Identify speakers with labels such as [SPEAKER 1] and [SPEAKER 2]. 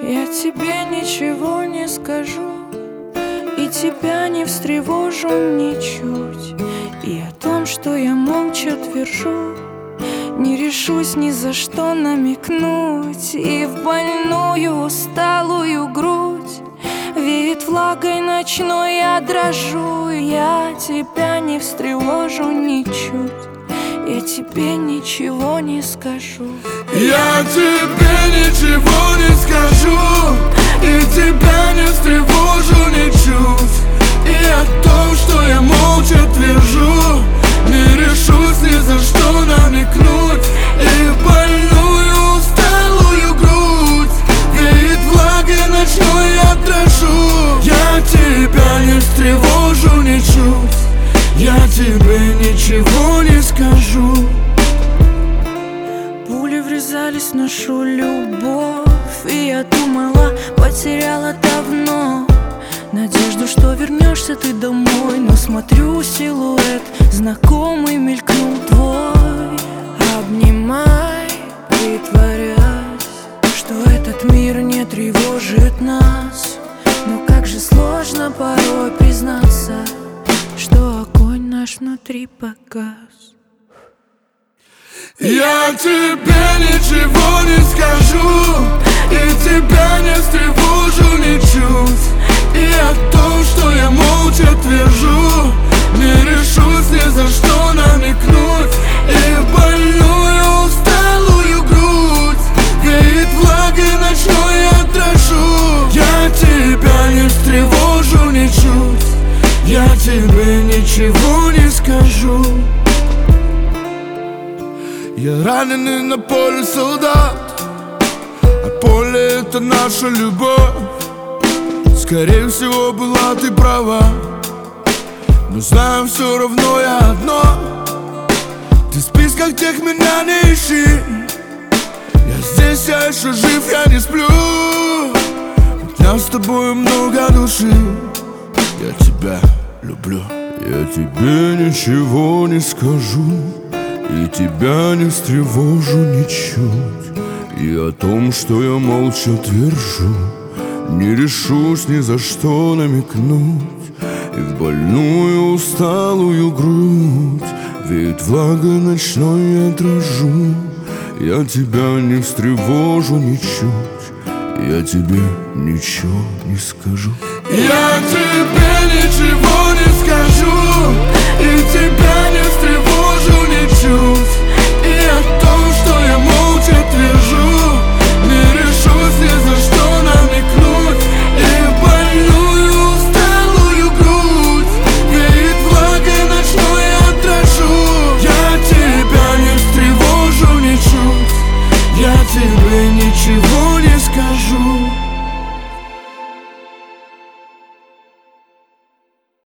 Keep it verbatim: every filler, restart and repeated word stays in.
[SPEAKER 1] Я тебе ничего не скажу, и тебя не встревожу ничуть. И о том, что я молча твержу, не решусь ни за что намекнуть. И в больную усталую грудь веет влагой ночной, я дрожу. Я тебя не встревожу ничуть, я тебе ничего не скажу.
[SPEAKER 2] Я тебе ничего не скажу, и тебя не встревожу ничуть. И о том, что я молча твержу, не решусь ни за что намекнуть. И в больную усталую грудь веет влагой ночной, я дрожу. Я тебя не встревожу ничуть, я тебе ничего не скажу.
[SPEAKER 1] Пули врезались в нашу любовь, и я думала, потеряла давно надежду, что вернешься ты домой. Но смотрю, силуэт знакомый мелькнул твой. Обнимай, притворясь, что этот мир не тревожит нас. Но как же сложно порой признаться, что огонь наш внутри погас.
[SPEAKER 2] Я тебе ничего не скажу, и тебя не встревожу ничуть. И о том, что я молча твержу, не решусь ни за что намекнуть. И в больную усталую грудь веет влагой ночной, я дрожу. Я тебя не встревожу ничуть, я тебе ничего не скажу. Я раненый на поле солдат, а поле — это наша любовь. Скорее всего, была ты права, но знаю все равно я одно: ты в списках тех меня не ищи. Я здесь, я еще жив, я не сплю. У нас с тобой много души. Я тебя люблю. Я тебе ничего не скажу, и тебя не встревожу ничуть. И о том, что я молча твержу, не решусь ни за что намекнуть. И в больную усталую грудь веет влагой ночной, я дрожу. Я тебя не встревожу ничуть, я тебе ничего не скажу. Я тебе ничего не скажу, и тебя не встревожу